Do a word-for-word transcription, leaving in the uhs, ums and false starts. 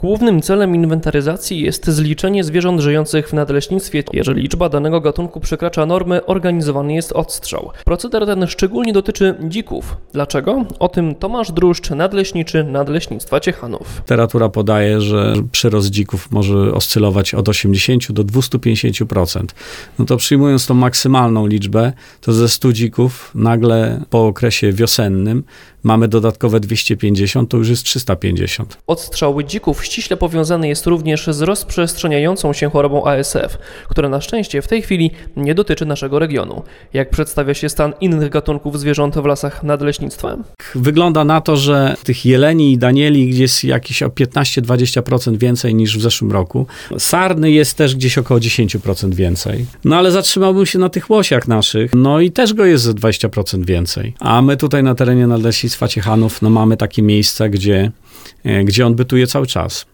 Głównym celem inwentaryzacji jest zliczenie zwierząt żyjących w nadleśnictwie. Jeżeli liczba danego gatunku przekracza normy, organizowany jest odstrzał. Proceder ten szczególnie dotyczy dzików. Dlaczego? O tym Tomasz Druszcz, nadleśniczy Nadleśnictwa Ciechanów. Literatura podaje, że przyrost dzików może oscylować od osiemdziesięciu do dwustu pięćdziesięciu procent. No to przyjmując tą maksymalną liczbę, to ze stu dzików nagle po okresie wiosennym mamy dodatkowe dwieście pięćdziesiąt, to już jest trzysta pięćdziesiąt. Odstrzał dzików ściśle powiązany jest również z rozprzestrzeniającą się chorobą A S F, która na szczęście w tej chwili nie dotyczy naszego regionu. Jak przedstawia się stan innych gatunków zwierząt w lasach nadleśnictwa? Wygląda na to, że tych jeleni i danieli gdzieś jest jakieś o piętnaście do dwudziestu procent więcej niż w zeszłym roku. Sarny jest też gdzieś około dziesięć procent więcej. No ale zatrzymałbym się na tych łosiach naszych, no i też go jest ze dwudziestu procent więcej. A my tutaj na terenie Nadleśnictwa Ciechanów no mamy takie miejsca, gdzie, gdzie on bytuje cały czas.